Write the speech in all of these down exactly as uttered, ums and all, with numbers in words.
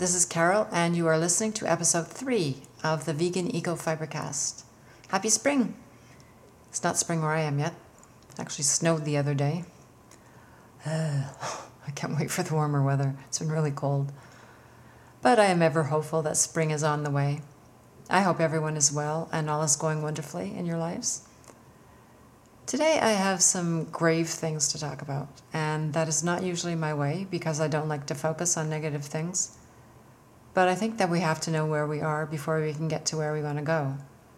this is Carol, and you are listening to episode three of the Vegan Eco Fibercast. Happy spring! It's not spring where I am yet. It actually snowed the other day. Uh, I can't wait for the warmer weather. It's been really cold. But I am ever hopeful that spring is on the way. I hope everyone is well and all is going wonderfully in your lives. Today I have some grave things to talk about, and that is not usually my way because I don't like to focus on negative things. But I think that we have to know where we are before we can get to where we want to go.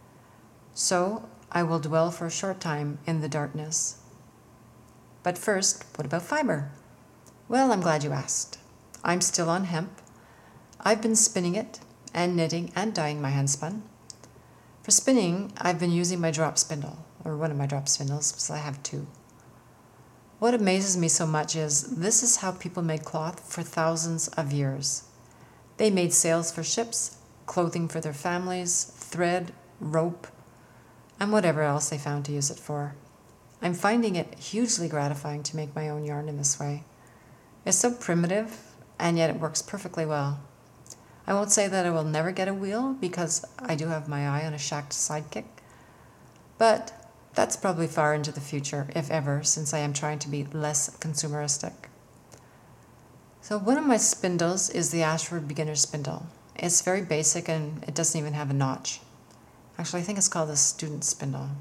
So I will dwell for a short time in the darkness. But first, what about fiber? Well, I'm glad you asked. I'm still on hemp. I've been spinning it and knitting and dyeing my handspun. For spinning, I've been using my drop spindle, or one of my drop spindles, because I have two. What amazes me so much is this is how people made cloth for thousands of years. They made sails for ships, clothing for their families, thread, rope, and whatever else they found to use it for. I'm finding it hugely gratifying to make my own yarn in this way. It's so primitive, and yet it works perfectly well. I won't say that I will never get a wheel because I do have my eye on a shacked sidekick, but that's probably far into the future, if ever, since I am trying to be less consumeristic. So one of my spindles is the Ashford Beginner Spindle. It's very basic and it doesn't even have a notch. Actually, I think it's called a student spindle.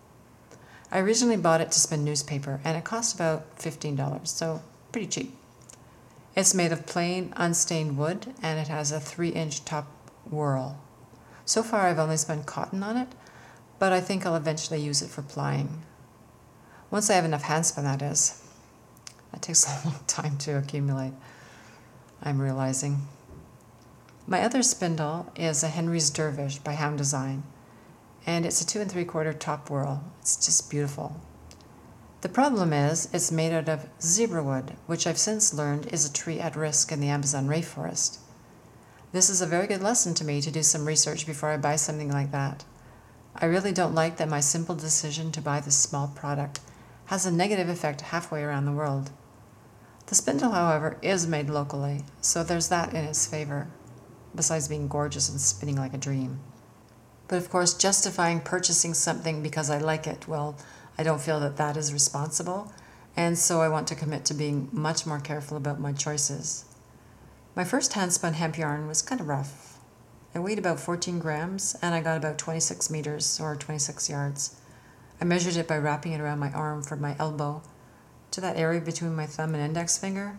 I originally bought it to spin newspaper and it cost about fifteen dollars, so pretty cheap. It's made of plain, unstained wood, and it has a three-inch top whorl. So far, I've only spun cotton on it, but I think I'll eventually use it for plying. Once I have enough handspun, that is. That takes a long time to accumulate, I'm realizing. My other spindle is a Henry's Dervish by Hound Design, and it's a two and three quarter top whorl. It's just beautiful. The problem is, it's made out of zebra wood, which I've since learned is a tree at risk in the Amazon rainforest. This is a very good lesson to me to do some research before I buy something like that. I really don't like that my simple decision to buy this small product has a negative effect halfway around the world. The spindle, however, is made locally, so there's that in its favor, besides being gorgeous and spinning like a dream. But of course, justifying purchasing something because I like it, well, I don't feel that that is responsible, and so I want to commit to being much more careful about my choices. My first handspun hemp yarn was kind of rough. It weighed about fourteen grams, and I got about twenty-six meters, or twenty-six yards. I measured it by wrapping it around my arm from my elbow to that area between my thumb and index finger.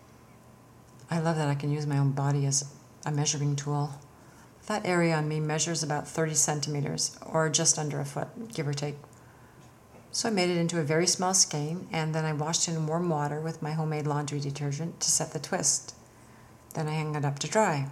I love that I can use my own body as a measuring tool. That area on me measures about thirty centimeters, or just under a foot, give or take. So I made it into a very small skein, and then I washed it in warm water with my homemade laundry detergent to set the twist. Then I hung it up to dry.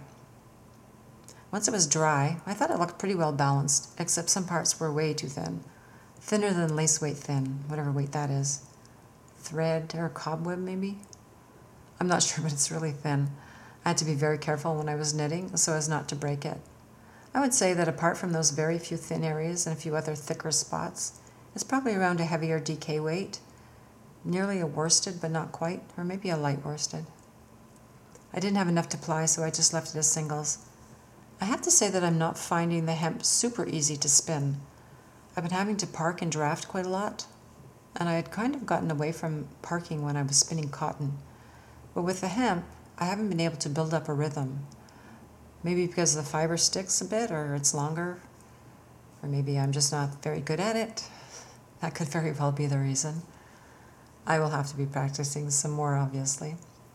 Once it was dry, I thought it looked pretty well balanced, except some parts were way too thin. Thinner than lace weight thin, whatever weight that is. Thread or cobweb, maybe? I'm not sure, but it's really thin. I had to be very careful when I was knitting so as not to break it. I would say that apart from those very few thin areas and a few other thicker spots, it's probably around a heavier D K weight, nearly a worsted, but not quite, or maybe a light worsted. I didn't have enough to ply, so I just left it as singles. I have to say that I'm not finding the hemp super easy to spin. I've been having to park and draft quite a lot, and I had kind of gotten away from parking when I was spinning cotton. But with the hemp, I haven't been able to build up a rhythm. Maybe because the fiber sticks a bit, or it's longer, or maybe I'm just not very good at it. That could very well be the reason. I will have to be practicing some more, obviously.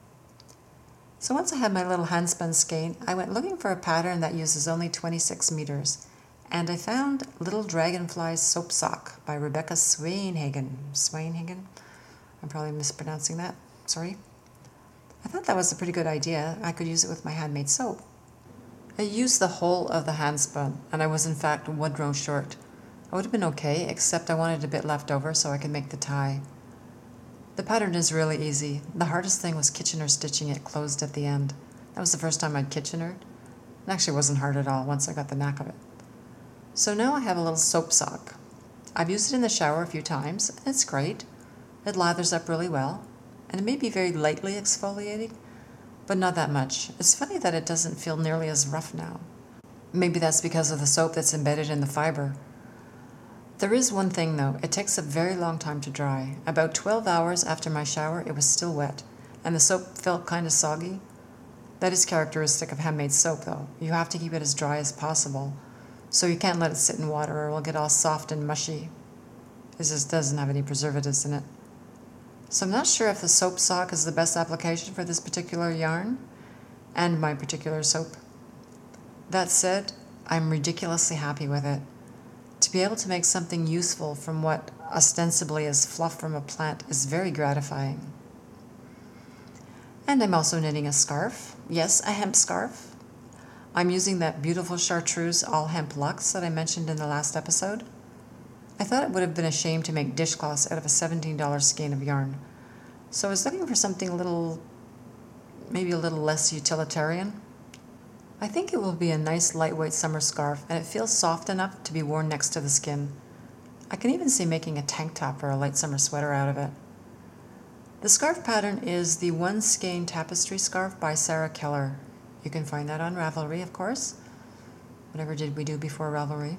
So once I had my little handspun skein, I went looking for a pattern that uses only twenty-six meters, and I found Little Dragonfly's Soap Sock by Rebecca Swainhagen. Swainhagen? I'm probably mispronouncing that. Sorry. I thought that was a pretty good idea. I could use it with my handmade soap. I used the whole of the handspun, and I was in fact one row short. I would have been okay, except I wanted a bit left over so I could make the tie. The pattern is really easy. The hardest thing was Kitchener stitching it closed at the end. That was the first time I'd Kitchenered. It actually wasn't hard at all once I got the knack of it. So now I have a little soap sock. I've used it in the shower a few times, and it's great. It lathers up really well, and it may be very lightly exfoliating, but not that much. It's funny that it doesn't feel nearly as rough now. Maybe that's because of the soap that's embedded in the fiber. There is one thing though, it takes a very long time to dry. About twelve hours after my shower, it was still wet, and the soap felt kind of soggy. That is characteristic of handmade soap though. You have to keep it as dry as possible, so you can't let it sit in water or it will get all soft and mushy. It just doesn't have any preservatives in it. So I'm not sure if the soap sock is the best application for this particular yarn and my particular soap. That said, I'm ridiculously happy with it. To be able to make something useful from what ostensibly is fluff from a plant is very gratifying. And I'm also knitting a scarf. Yes, a hemp scarf. I'm using that beautiful chartreuse all hemp luxe that I mentioned in the last episode. I thought it would have been a shame to make dishcloths out of a seventeen dollar skein of yarn. So I was looking for something a little, maybe a little less utilitarian. I think it will be a nice lightweight summer scarf, and it feels soft enough to be worn next to the skin. I can even see making a tank top or a light summer sweater out of it. The scarf pattern is the One Skein Tapestry Scarf by Sarah Keller. You can find that on Ravelry, of course. Whatever did we do before Ravelry?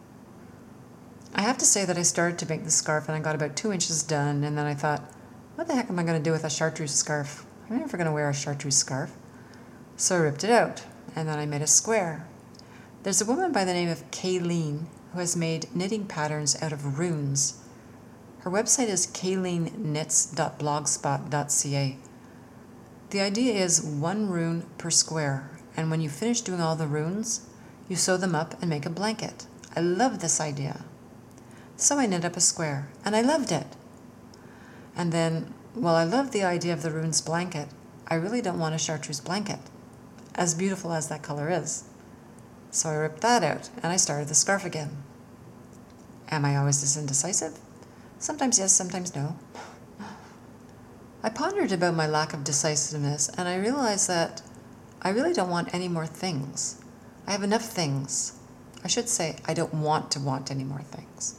I have to say that I started to make the scarf and I got about two inches done, and then I thought, what the heck am I going to do with a chartreuse scarf? I'm never going to wear a chartreuse scarf. So I ripped it out, and then I made a square. There's a woman by the name of Kayleen who has made knitting patterns out of runes. Her website is kayleen knits dot blogspot dot c a. The idea is one rune per square, and when you finish doing all the runes, you sew them up and make a blanket. I love this idea. So I knit up a square, and I loved it. And then, while I love the idea of the runes blanket, I really don't want a chartreuse blanket, as beautiful as that color is. So I ripped that out, and I started the scarf again. Am I always this indecisive? Sometimes yes, sometimes no. I pondered about my lack of decisiveness, and I realized that I really don't want any more things. I have enough things. I should say, I don't want to want any more things.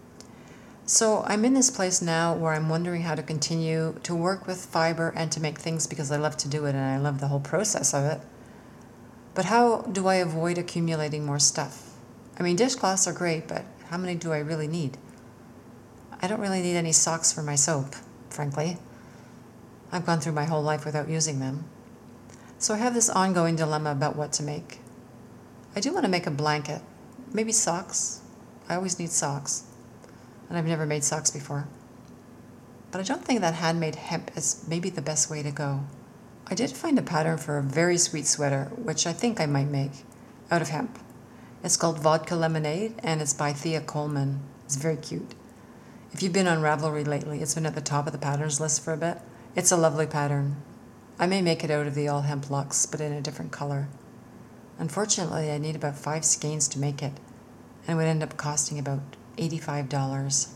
So I'm in this place now where I'm wondering how to continue to work with fiber and to make things because I love to do it and I love the whole process of it. But how do I avoid accumulating more stuff? I mean, dishcloths are great, but how many do I really need? I don't really need any socks for my soap, frankly. I've gone through my whole life without using them. So I have this ongoing dilemma about what to make. I do want to make a blanket, maybe socks. I always need socks. And I've never made socks before. But I don't think that handmade hemp is maybe the best way to go. I did find a pattern for a very sweet sweater, which I think I might make, out of hemp. It's called Vodka Lemonade, and it's by Thea Coleman. It's very cute. If you've been on Ravelry lately, it's been at the top of the patterns list for a bit. It's a lovely pattern. I may make it out of the all hemp luxe, but in a different color. Unfortunately, I need about five skeins to make it, and it would end up costing about eighty-five dollars.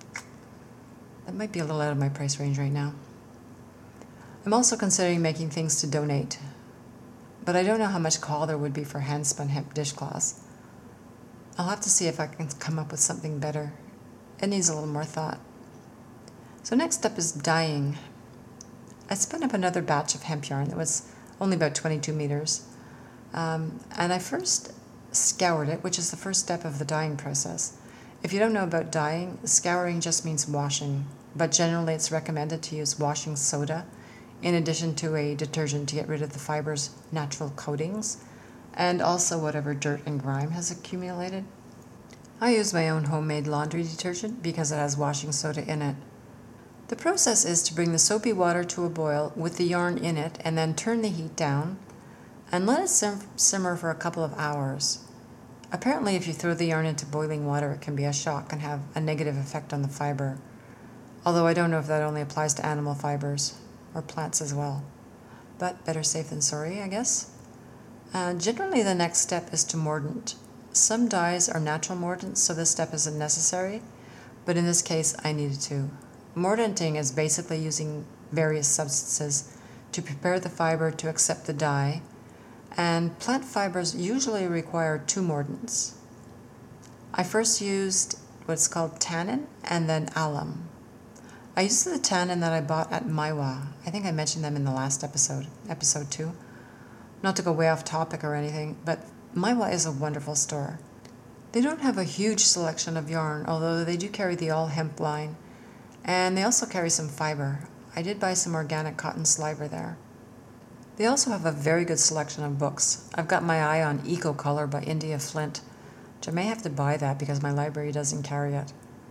That might be a little out of my price range right now. I'm also considering making things to donate, but I don't know how much call there would be for hand-spun hemp dishcloths. I'll have to see if I can come up with something better. It needs a little more thought. So next up is dyeing. I spun up another batch of hemp yarn that was only about twenty-two meters, um, and I first scoured it, which is the first step of the dyeing process. If you don't know about dyeing, scouring just means washing, but generally it's recommended to use washing soda in addition to a detergent to get rid of the fiber's natural coatings and also whatever dirt and grime has accumulated. I use my own homemade laundry detergent because it has washing soda in it. The process is to bring the soapy water to a boil with the yarn in it and then turn the heat down and let it sim- simmer for a couple of hours. Apparently, if you throw the yarn into boiling water, it can be a shock and have a negative effect on the fiber. Although I don't know if that only applies to animal fibers or plants as well. But better safe than sorry, I guess. Uh, generally, the next step is to mordant. Some dyes are natural mordants, so this step isn't necessary. But in this case, I needed to. Mordanting is basically using various substances to prepare the fiber to accept the dye, and plant fibers usually require two mordants. I first used what's called tannin and then alum. I used the tannin that I bought at Maiwa. I think I mentioned them in the last episode, episode two. Not to go way off topic or anything, but Maiwa is a wonderful store. They don't have a huge selection of yarn, although they do carry the all hemp line, and they also carry some fiber. I did buy some organic cotton sliver there. They also have a very good selection of books. I've got my eye on Eco Color by India Flint, which I may have to buy that because my library doesn't carry it.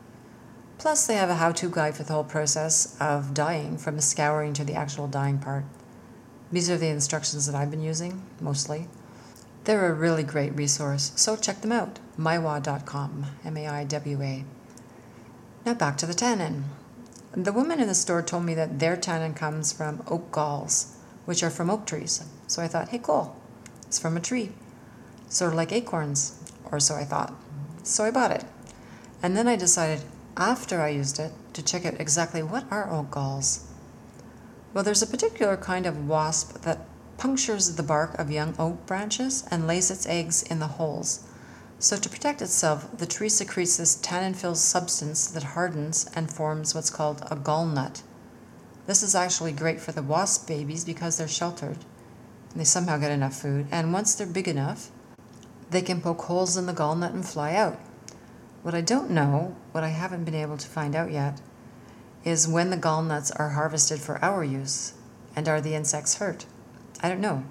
Plus, they have a how-to guide for the whole process of dyeing, from the scouring to the actual dyeing part. These are the instructions that I've been using, mostly. They're a really great resource, so check them out. maiwa dot com, M A I W A. Now back to the tannin. The woman in the store told me that their tannin comes from oak galls, which are from oak trees. So I thought, hey, cool, it's from a tree. Sort of like acorns, or so I thought. So I bought it. And then I decided, after I used it, to check out exactly what are oak galls. Well, there's a particular kind of wasp that punctures the bark of young oak branches and lays its eggs in the holes. So to protect itself, the tree secretes this tannin-filled substance that hardens and forms what's called a gall nut. This is actually great for the wasp babies because they're sheltered. And they somehow get enough food, and once they're big enough, they can poke holes in the gall nut and fly out. What I don't know, what I haven't been able to find out yet, is when the gall nuts are harvested for our use, and are the insects hurt? I don't know.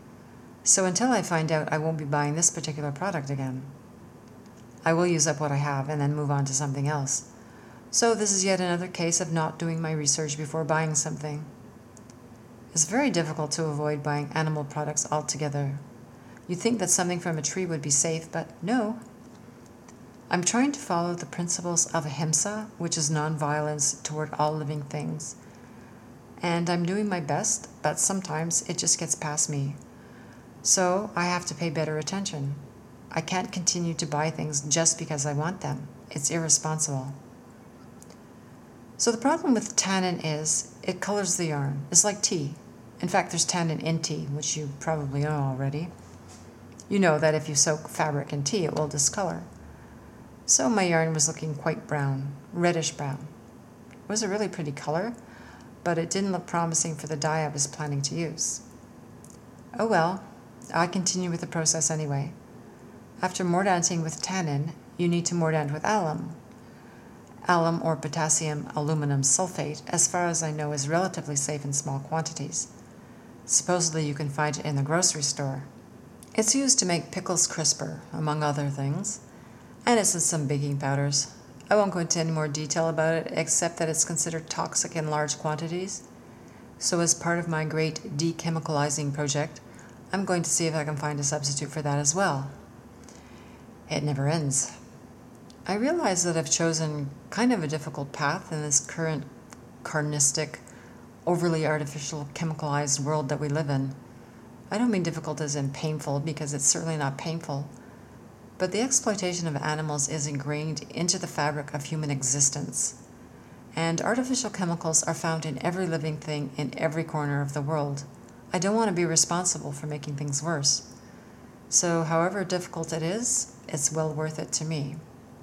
So until I find out, I won't be buying this particular product again. I will use up what I have and then move on to something else. So this is yet another case of not doing my research before buying something. It's very difficult to avoid buying animal products altogether. You'd think that something from a tree would be safe, but no. I'm trying to follow the principles of ahimsa, which is nonviolence toward all living things. And I'm doing my best, but sometimes it just gets past me. So I have to pay better attention. I can't continue to buy things just because I want them. It's irresponsible. So the problem with tannin is it colors the yarn. It's like tea. In fact, there's tannin in tea, which you probably know already. You know that if you soak fabric in tea, it will discolor. So my yarn was looking quite brown, reddish brown. It was a really pretty color, but it didn't look promising for the dye I was planning to use. Oh well, I continue with the process anyway. After mordanting with tannin, you need to mordant with alum. Alum, or potassium aluminum sulfate, as far as I know, is relatively safe in small quantities. Supposedly you can find it in the grocery store. It's used to make pickles crisper, among other things, and it's in some baking powders. I won't go into any more detail about it, except that it's considered toxic in large quantities. So as part of my great dechemicalizing project, I'm going to see if I can find a substitute for that as well. It never ends. I realize that I've chosen kind of a difficult path in this current carnistic, overly artificial, chemicalized world that we live in. I don't mean difficult as in painful, because it's certainly not painful. But the exploitation of animals is ingrained into the fabric of human existence. And artificial chemicals are found in every living thing in every corner of the world. I don't want to be responsible for making things worse. So however difficult it is, it's well worth it to me.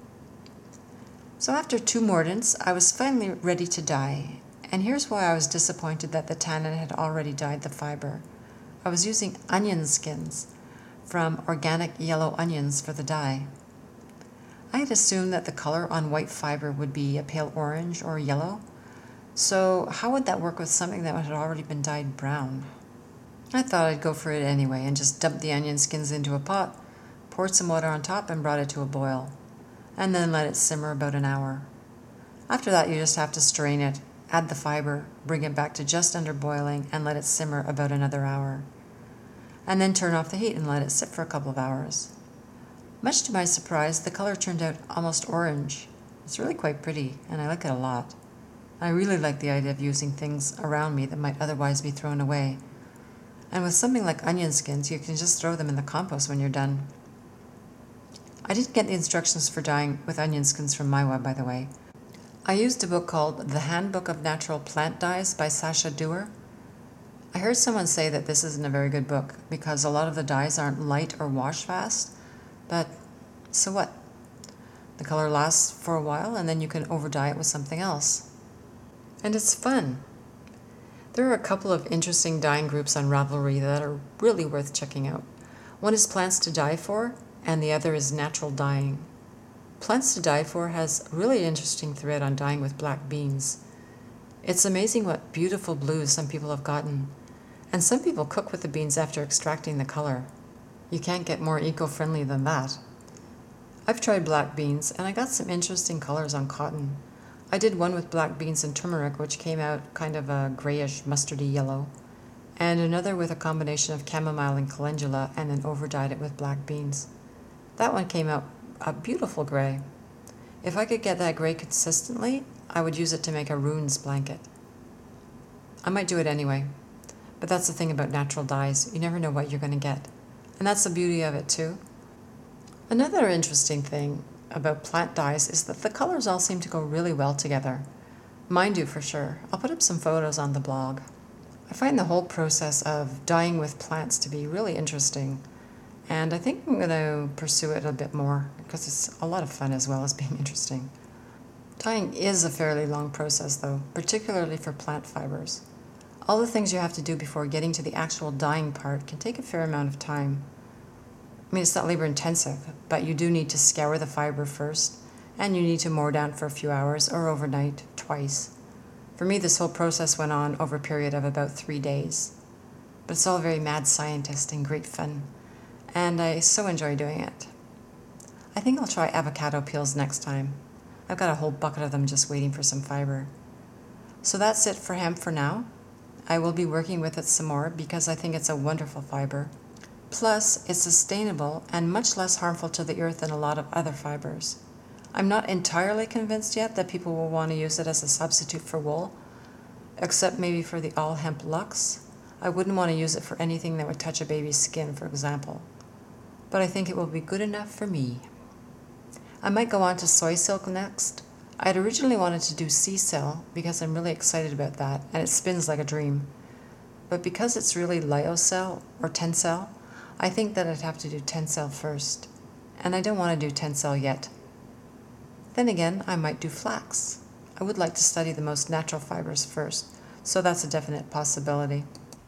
So after two mordants, I was finally ready to dye. And here's why I was disappointed that the tannin had already dyed the fiber. I was using onion skins from organic yellow onions for the dye. I had assumed that the color on white fiber would be a pale orange or yellow. So how would that work with something that had already been dyed brown? I thought I'd go for it anyway and just dumped the onion skins into a pot, poured some water on top, and brought it to a boil, and then let it simmer about an hour. After that, you just have to strain it, add the fiber, bring it back to just under boiling, and let it simmer about another hour. And then turn off the heat and let it sit for a couple of hours. Much to my surprise, the color turned out almost orange. It's really quite pretty, and I like it a lot. I really like the idea of using things around me that might otherwise be thrown away. And with something like onion skins, you can just throw them in the compost when you're done. I didn't get the instructions for dyeing with onion skins from Maiwa, by the way. I used a book called The Handbook of Natural Plant Dyes by Sasha Dewar. I heard someone say that this isn't a very good book because a lot of the dyes aren't light or wash fast, but so what? The color lasts for a while and then you can over-dye it with something else. And it's fun. There are a couple of interesting dyeing groups on Ravelry that are really worth checking out. One is Plants to Dye For, and the other is Natural Dyeing. Plants to Dye For has a really interesting thread on dyeing with black beans. It's amazing what beautiful blues some people have gotten. And some people cook with the beans after extracting the color. You can't get more eco-friendly than that. I've tried black beans, and I got some interesting colors on cotton. I did one with black beans and turmeric, which came out kind of a grayish mustardy yellow, and another with a combination of chamomile and calendula, and then over-dyed it with black beans. That one came out a beautiful gray. If I could get that gray consistently, I would use it to make a runes blanket. I might do it anyway. But that's the thing about natural dyes. You never know what you're going to get. And that's the beauty of it too. Another interesting thing about plant dyes is that the colors all seem to go really well together. Mine do for sure. I'll put up some photos on the blog. I find the whole process of dyeing with plants to be really interesting. And I think I'm going to pursue it a bit more because it's a lot of fun as well as being interesting. Dyeing is a fairly long process though, particularly for plant fibers. All the things you have to do before getting to the actual dyeing part can take a fair amount of time. I mean, it's not labor intensive, but you do need to scour the fiber first, and you need to moor down for a few hours or overnight twice. For me, this whole process went on over a period of about three days. But it's all very mad scientist and great fun, and I so enjoy doing it. I think I'll try avocado peels next time. I've got a whole bucket of them just waiting for some fiber. So that's it for hemp for now. I will be working with it some more because I think it's a wonderful fiber. Plus, it's sustainable and much less harmful to the earth than a lot of other fibers. I'm not entirely convinced yet that people will want to use it as a substitute for wool, except maybe for the all hemp luxe. I wouldn't want to use it for anything that would touch a baby's skin, for example. But I think it will be good enough for me. I might go on to soy silk next. I had originally wanted to do sea cell because I'm really excited about that, and it spins like a dream. But because it's really lyocell or tencel, I think that I'd have to do tencel first, and I don't want to do tencel yet. Then again, I might do flax. I would like to study the most natural fibers first, so that's a definite possibility.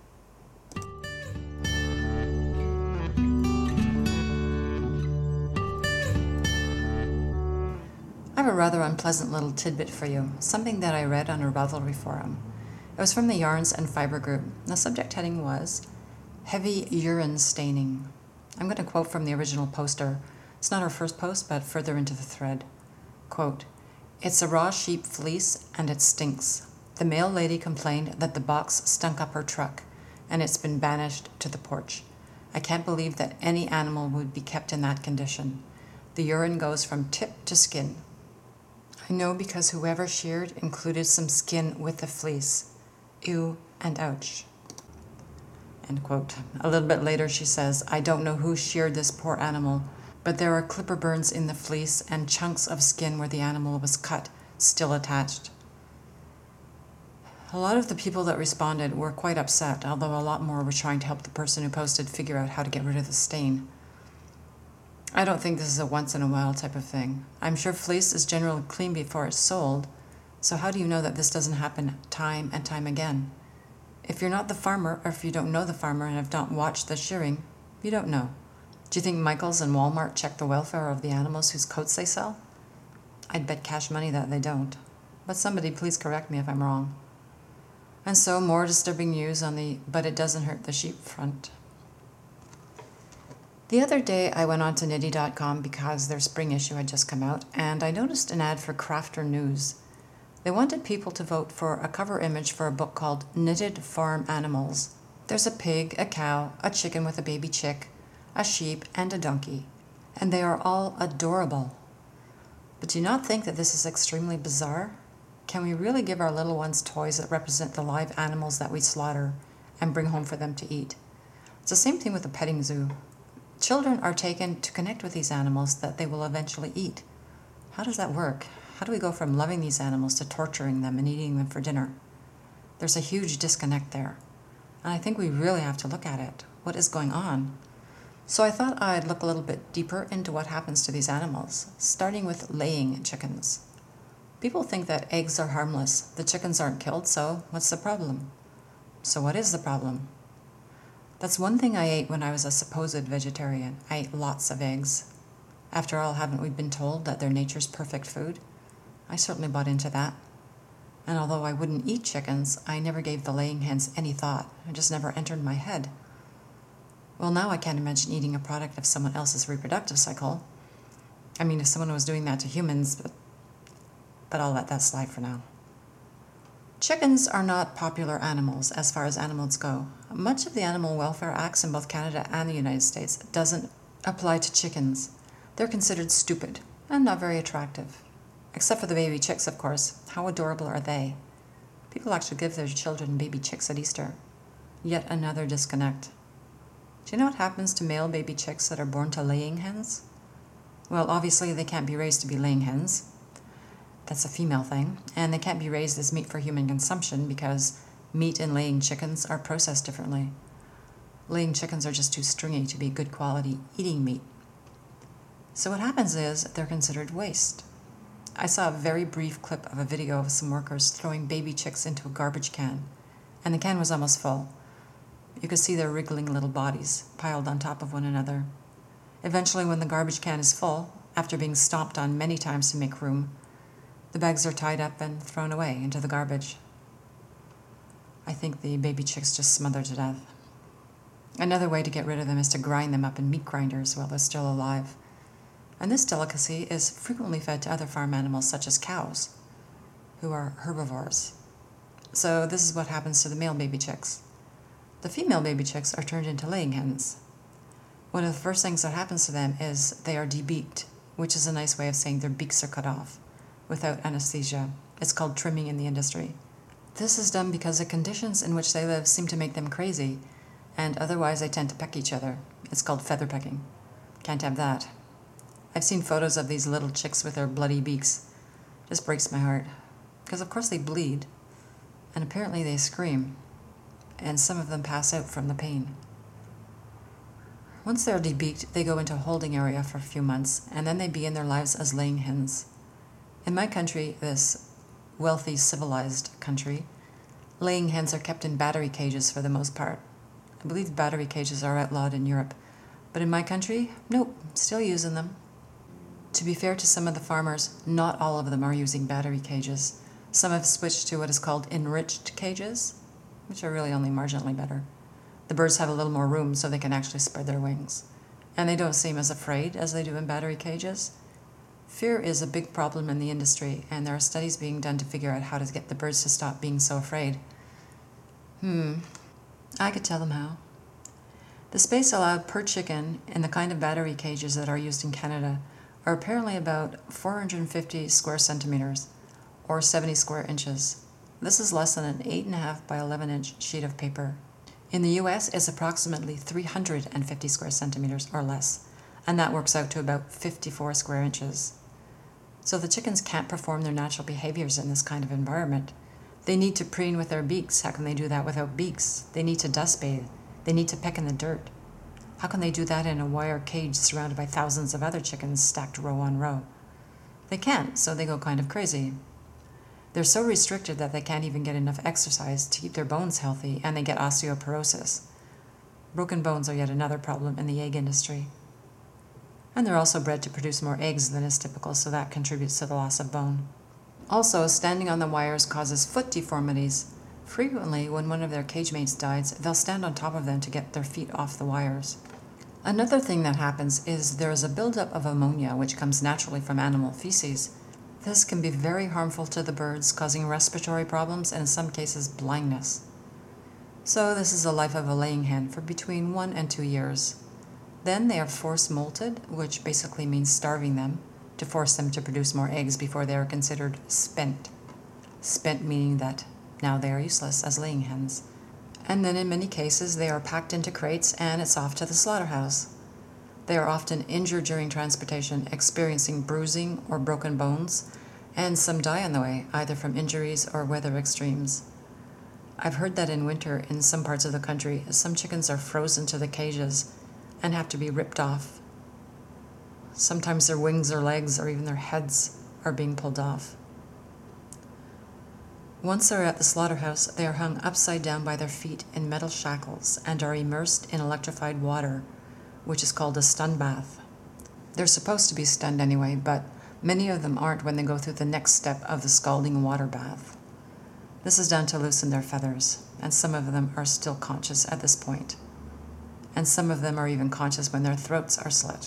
I have a rather unpleasant little tidbit for you, something that I read on a Ravelry forum. It was from the Yarns and Fiber group. The subject heading was Heavy Urine Staining. I'm going to quote from the original poster. It's not her first post, but further into the thread. Quote, "It's a raw sheep fleece and it stinks. The mail lady complained that the box stunk up her truck, and it's been banished to the porch. I can't believe that any animal would be kept in that condition. The urine goes from tip to skin. I know because whoever sheared included some skin with the fleece. Ew and ouch." End quote. A little bit later she says, "I don't know who sheared this poor animal, but there are clipper burns in the fleece and chunks of skin where the animal was cut, still attached." A lot of the people that responded were quite upset, although a lot more were trying to help the person who posted figure out how to get rid of the stain. I don't think this is a once-in-a-while type of thing. I'm sure fleece is generally clean before it's sold, so how do you know that this doesn't happen time and time again? If you're not the farmer, or if you don't know the farmer and have not watched the shearing, you don't know. Do you think Michaels and Walmart check the welfare of the animals whose coats they sell? I'd bet cash money that they don't. But somebody please correct me if I'm wrong. And so more disturbing news on the "but it doesn't hurt the sheep" front. The other day I went on to knitty dot com because their spring issue had just come out, and I noticed an ad for Crafter News. They wanted people to vote for a cover image for a book called Knitted Farm Animals. There's a pig, a cow, a chicken with a baby chick, a sheep, and a donkey, and they are all adorable. But do you not think that this is extremely bizarre? Can we really give our little ones toys that represent the live animals that we slaughter and bring home for them to eat? It's the same thing with the petting zoo. Children are taken to connect with these animals that they will eventually eat. How does that work? How do we go from loving these animals to torturing them and eating them for dinner? There's a huge disconnect there. And I think we really have to look at it. What is going on? So I thought I'd look a little bit deeper into what happens to these animals, starting with laying chickens. People think that eggs are harmless. The chickens aren't killed, so what's the problem? So what is the problem? That's one thing I ate when I was a supposed vegetarian. I ate lots of eggs. After all, haven't we been told that they're nature's perfect food? I certainly bought into that. And although I wouldn't eat chickens, I never gave the laying hens any thought. It just never entered my head. Well, now I can't imagine eating a product of someone else's reproductive cycle. I mean, if someone was doing that to humans, but, but I'll let that slide for now. Chickens are not popular animals as far as animals go. Much of the Animal Welfare Acts in both Canada and the United States doesn't apply to chickens. They're considered stupid and not very attractive. Except for the baby chicks, of course. How adorable are they? People actually give their children baby chicks at Easter. Yet another disconnect. Do you know what happens to male baby chicks that are born to laying hens? Well, obviously they can't be raised to be laying hens. That's a female thing. And they can't be raised as meat for human consumption because meat and laying chickens are processed differently. Laying chickens are just too stringy to be good quality eating meat. So what happens is they're considered waste. I saw a very brief clip of a video of some workers throwing baby chicks into a garbage can, and the can was almost full. You could see their wriggling little bodies piled on top of one another. Eventually, when the garbage can is full, after being stomped on many times to make room, the bags are tied up and thrown away into the garbage. I think the baby chicks just smother to death. Another way to get rid of them is to grind them up in meat grinders while they're still alive. And this delicacy is frequently fed to other farm animals such as cows, who are herbivores. So this is what happens to the male baby chicks. The female baby chicks are turned into laying hens. One of the first things that happens to them is they are debeaked, which is a nice way of saying their beaks are cut off without anesthesia. It's called trimming in the industry. This is done because the conditions in which they live seem to make them crazy, and otherwise they tend to peck each other. It's called feather pecking. Can't have that. I've seen photos of these little chicks with their bloody beaks. Just breaks my heart. Because of course they bleed, and apparently they scream, and some of them pass out from the pain. Once they're debeaked, they go into a holding area for a few months, and then they begin their lives as laying hens. In my country, this wealthy, civilized country, laying hens are kept in battery cages for the most part. I believe battery cages are outlawed in Europe, but in my country, nope, still using them. To be fair to some of the farmers, not all of them are using battery cages. Some have switched to what is called enriched cages, which are really only marginally better. The birds have a little more room so they can actually spread their wings. And they don't seem as afraid as they do in battery cages. Fear is a big problem in the industry, and there are studies being done to figure out how to get the birds to stop being so afraid. Hmm, I could tell them how. The space allowed per chicken in the kind of battery cages that are used in Canada are apparently about four hundred fifty square centimeters, or seventy square inches. This is less than an eight point five by eleven inch sheet of paper. In the U S, it's approximately three hundred fifty square centimeters or less, and that works out to about fifty-four square inches. So the chickens can't perform their natural behaviors in this kind of environment. They need to preen with their beaks. How can they do that without beaks? They need to dust bathe. They need to peck in the dirt. How can they do that in a wire cage surrounded by thousands of other chickens stacked row on row? They can't, so they go kind of crazy. They're so restricted that they can't even get enough exercise to keep their bones healthy, and they get osteoporosis. Broken bones are yet another problem in the egg industry. And they're also bred to produce more eggs than is typical, so that contributes to the loss of bone. Also, standing on the wires causes foot deformities. Frequently, when one of their cage mates dies, they'll stand on top of them to get their feet off the wires. Another thing that happens is there is a buildup of ammonia which comes naturally from animal feces. This can be very harmful to the birds, causing respiratory problems and in some cases blindness. So this is the life of a laying hen for between one and two years. Then they are force molted, which basically means starving them, to force them to produce more eggs before they are considered spent. Spent meaning that now they are useless as laying hens. And then in many cases they are packed into crates and it's off to the slaughterhouse. They are often injured during transportation, experiencing bruising or broken bones, and some die on the way, either from injuries or weather extremes. I've heard that in winter in some parts of the country, some chickens are frozen to the cages and have to be ripped off. Sometimes their wings or legs or even their heads are being pulled off. Once they're at the slaughterhouse, they are hung upside down by their feet in metal shackles and are immersed in electrified water, which is called a stun bath. They're supposed to be stunned anyway, but many of them aren't when they go through the next step of the scalding water bath. This is done to loosen their feathers, and some of them are still conscious at this point. And some of them are even conscious when their throats are slit.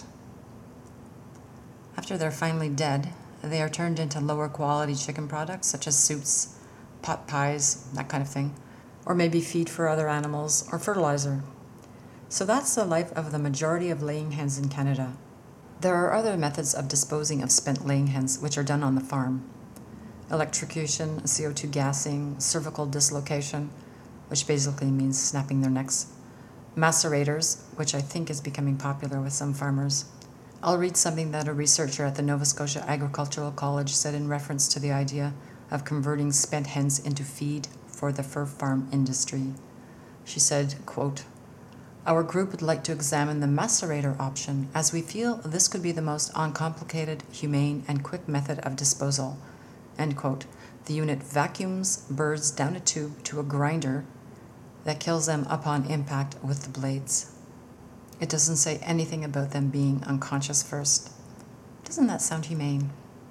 After they're finally dead, they are turned into lower quality chicken products such as soups, pot pies, that kind of thing, or maybe feed for other animals or fertilizer. So that's the life of the majority of laying hens in Canada. There are other methods of disposing of spent laying hens which are done on the farm. Electrocution, C O two gassing, cervical dislocation, which basically means snapping their necks, macerators, which I think is becoming popular with some farmers. I'll read something that a researcher at the Nova Scotia Agricultural College said in reference to the idea of converting spent hens into feed for the fur farm industry. She said, quote, "Our group would like to examine the macerator option as we feel this could be the most uncomplicated, humane, and quick method of disposal." End quote. The unit vacuums birds down a tube to a grinder that kills them upon impact with the blades. It doesn't say anything about them being unconscious first. Doesn't that sound humane?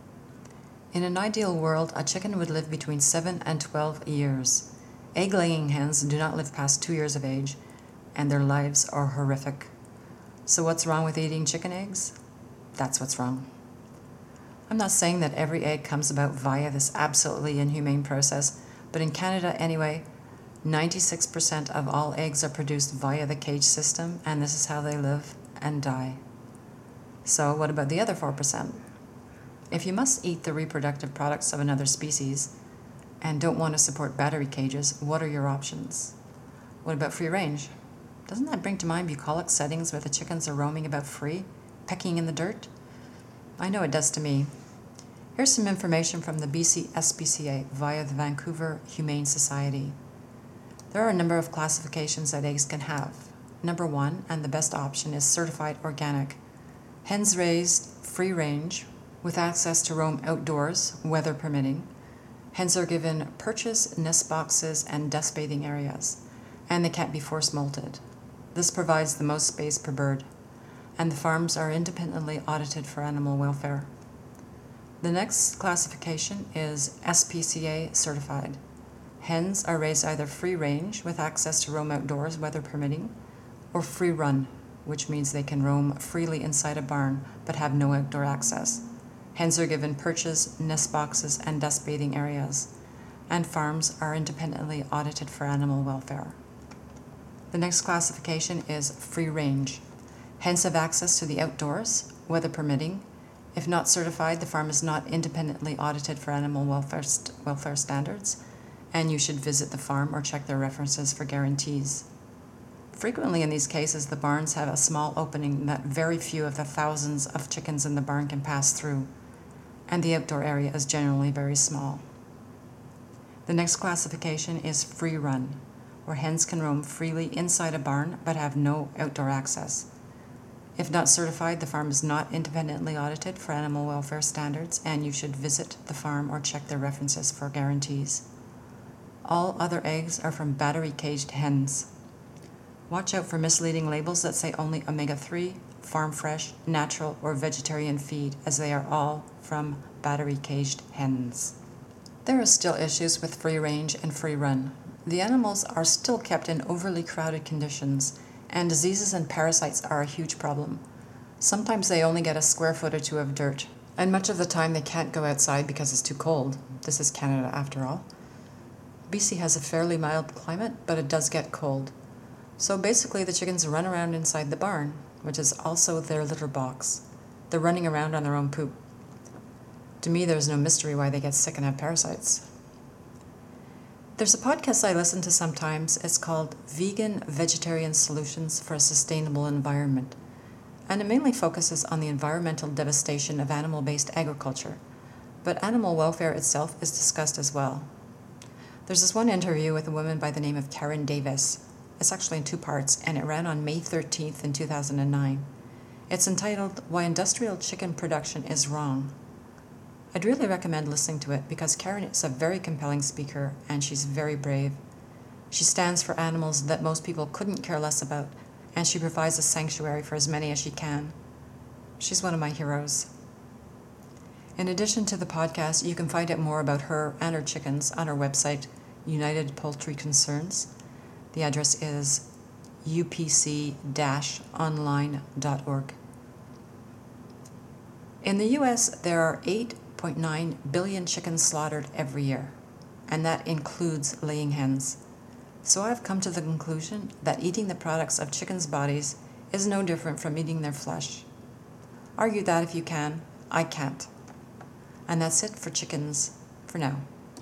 In an ideal world, a chicken would live between seven and twelve years. Egg-laying hens do not live past two years of age, and their lives are horrific. So what's wrong with eating chicken eggs? That's what's wrong. I'm not saying that every egg comes about via this absolutely inhumane process, but in Canada anyway, ninety-six percent of all eggs are produced via the cage system, and this is how they live and die. So what about the other four percent? If you must eat the reproductive products of another species and don't want to support battery cages, what are your options? What about free range? Doesn't that bring to mind bucolic settings where the chickens are roaming about free, pecking in the dirt? I know it does to me. Here's some information from the B C S P C A via the Vancouver Humane Society. There are a number of classifications that eggs can have. Number one, and the best option, is certified organic. Hens raised free range with access to roam outdoors, weather permitting. Hens are given perches, nest boxes, and dust bathing areas, and they can't be force molted. This provides the most space per bird, and the farms are independently audited for animal welfare. The next classification is S P C A certified. Hens are raised either free range with access to roam outdoors, weather permitting, or free run, which means they can roam freely inside a barn but have no outdoor access. Hens are given perches, nest boxes, and dust bathing areas, and farms are independently audited for animal welfare. The next classification is free range. Hens have access to the outdoors, weather permitting. If not certified, the farm is not independently audited for animal welfare, st- welfare standards, and you should visit the farm or check their references for guarantees. Frequently in these cases, the barns have a small opening that very few of the thousands of chickens in the barn can pass through, and the outdoor area is generally very small. The next classification is free run, where hens can roam freely inside a barn but have no outdoor access. If not certified, the farm is not independently audited for animal welfare standards, and you should visit the farm or check their references for guarantees. All other eggs are from battery-caged hens. Watch out for misleading labels that say only omega three, farm fresh, natural, or vegetarian feed, as they are all from battery-caged hens. There are still issues with free range and free run. The animals are still kept in overly crowded conditions, and diseases and parasites are a huge problem. Sometimes they only get a square foot or two of dirt, and much of the time they can't go outside because it's too cold. This is Canada after all. B C has a fairly mild climate, but it does get cold. So basically the chickens run around inside the barn, which is also their litter box. They're running around on their own poop. To me, there's no mystery why they get sick and have parasites. There's a podcast I listen to sometimes. It's called Vegan Vegetarian Solutions for a Sustainable Environment, and it mainly focuses on the environmental devastation of animal-based agriculture, but animal welfare itself is discussed as well. There's this one interview with a woman by the name of Karen Davis. It's actually in two parts, and it ran on May thirteenth in two thousand nine. It's entitled, Why Industrial Chicken Production is Wrong. I'd really recommend listening to it because Karen is a very compelling speaker and she's very brave. She stands for animals that most people couldn't care less about, and she provides a sanctuary for as many as she can. She's one of my heroes. In addition to the podcast, you can find out more about her and her chickens on her website, United Poultry Concerns. The address is u p c dash online dot org. In the U S, there are eight point nine billion chickens slaughtered every year, and that includes laying hens. So I've come to the conclusion that eating the products of chickens' bodies is no different from eating their flesh. Argue that if you can, I can't. And that's it for chickens for now.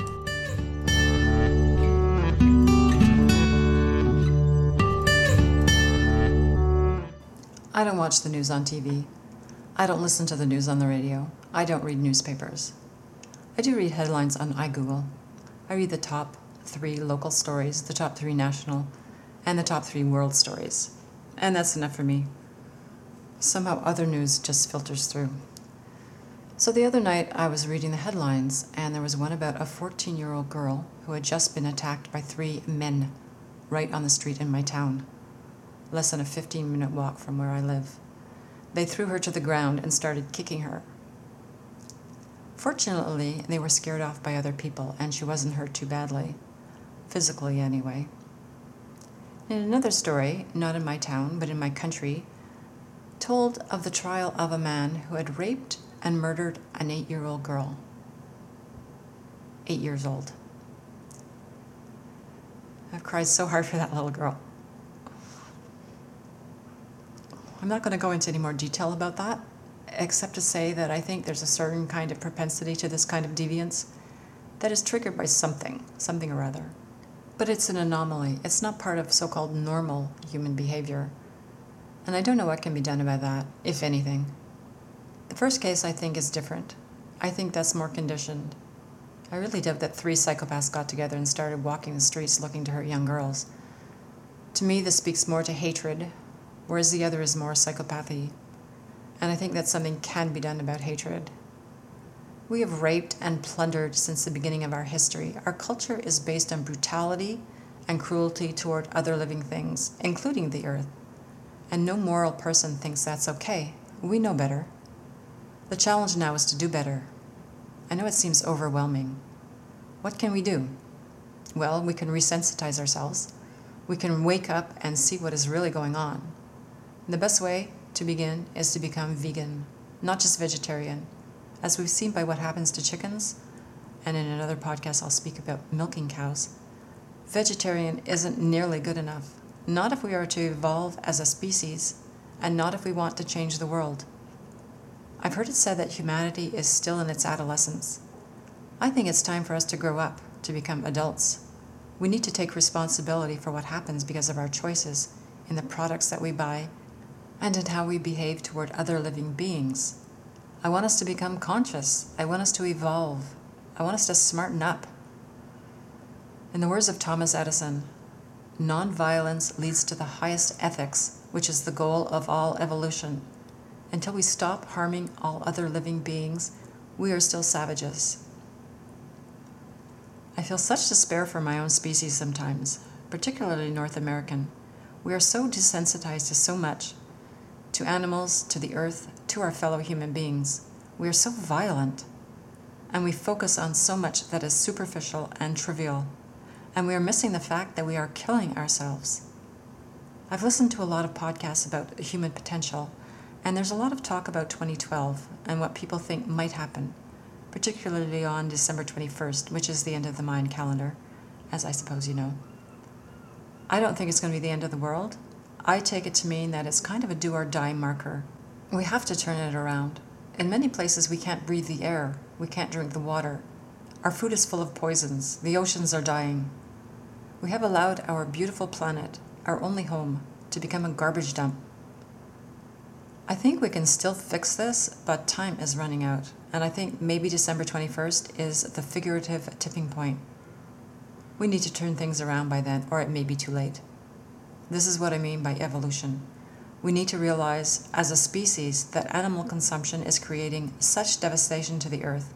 I don't watch the news on T V. I don't listen to the news on the radio. I don't read newspapers. I do read headlines on iGoogle. I read the top three local stories, the top three national, and the top three world stories. And that's enough for me. Somehow other news just filters through. So the other night I was reading the headlines, and there was one about a fourteen-year-old girl who had just been attacked by three men right on the street in my town, less than a fifteen-minute walk from where I live. They threw her to the ground and started kicking her. Fortunately, they were scared off by other people, and she wasn't hurt too badly, physically anyway. In another story, not in my town, but in my country, told of the trial of a man who had raped and murdered an eight-year-old girl. Eight years old. I've cried so hard for that little girl. I'm not going to go into any more detail about that, except to say that I think there's a certain kind of propensity to this kind of deviance that is triggered by something, something or other. But it's an anomaly. It's not part of so-called normal human behavior. And I don't know what can be done about that, if anything. The first case, I think, is different. I think that's more conditioned. I really doubt that three psychopaths got together and started walking the streets looking to hurt young girls. To me, this speaks more to hatred, whereas the other is more psychopathy. And I think that something can be done about hatred. We have raped and plundered since the beginning of our history. Our culture is based on brutality and cruelty toward other living things, including the earth. And no moral person thinks that's okay. We know better. The challenge now is to do better. I know it seems overwhelming. What can we do? Well, we can resensitize ourselves. We can wake up and see what is really going on. And the best way to begin is to become vegan, not just vegetarian. As we've seen by what happens to chickens, and in another podcast I'll speak about milking cows, vegetarian isn't nearly good enough. Not if we are to evolve as a species, and not if we want to change the world. I've heard it said that humanity is still in its adolescence. I think it's time for us to grow up, to become adults. We need to take responsibility for what happens because of our choices in the products that we buy and in how we behave toward other living beings. I want us to become conscious. I want us to evolve. I want us to smarten up. In the words of Thomas Edison, nonviolence leads to the highest ethics, which is the goal of all evolution. Until we stop harming all other living beings, we are still savages. I feel such despair for my own species sometimes, particularly North American. We are so desensitized to so much, to animals, to the earth, to our fellow human beings. We are so violent, and we focus on so much that is superficial and trivial, and we are missing the fact that we are killing ourselves. I've listened to a lot of podcasts about human potential, and there's a lot of talk about twenty twelve and what people think might happen, particularly on December twenty-first, which is the end of the Mayan calendar, as I suppose you know. I don't think it's going to be the end of the world. I take it to mean that it's kind of a do-or-die marker. We have to turn it around. In many places, we can't breathe the air. We can't drink the water. Our food is full of poisons. The oceans are dying. We have allowed our beautiful planet, our only home, to become a garbage dump. I think we can still fix this, but time is running out. And I think maybe December twenty-first is the figurative tipping point. We need to turn things around by then, or it may be too late. This is what I mean by evolution. We need to realize, as a species, that animal consumption is creating such devastation to the earth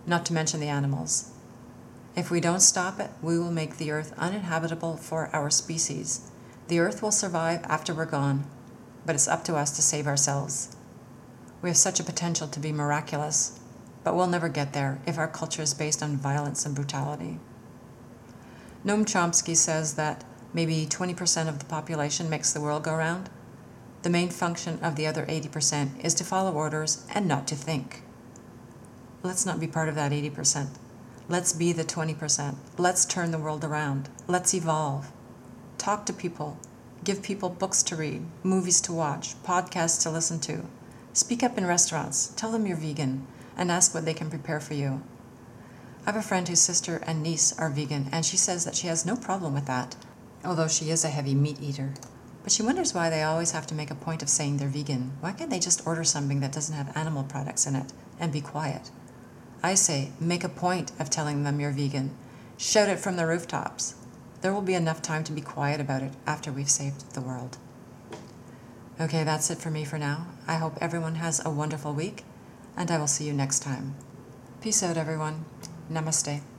not to mention the animals. If we don't stop it, we will make the earth uninhabitable for our species. The earth will survive after we're gone, but it's up to us to save ourselves. We have such a potential to be miraculous, but we'll never get there if our culture is based on violence and brutality. Noam Chomsky says that maybe twenty percent of the population makes the world go round. The main function of the other eighty percent is to follow orders and not to think. Let's not be part of that eighty percent. Let's be the twenty percent. Let's turn the world around. Let's evolve. Talk to people. Give people books to read, movies to watch, podcasts to listen to. Speak up in restaurants. Tell them you're vegan and ask what they can prepare for you. I have a friend whose sister and niece are vegan, and she says that she has no problem with that, although she is a heavy meat eater. But she wonders why they always have to make a point of saying they're vegan. Why can't they just order something that doesn't have animal products in it and be quiet? I say, make a point of telling them you're vegan. Shout it from the rooftops. There will be enough time to be quiet about it after we've saved the world. Okay, that's it for me for now. I hope everyone has a wonderful week, and I will see you next time. Peace out, everyone. Namaste.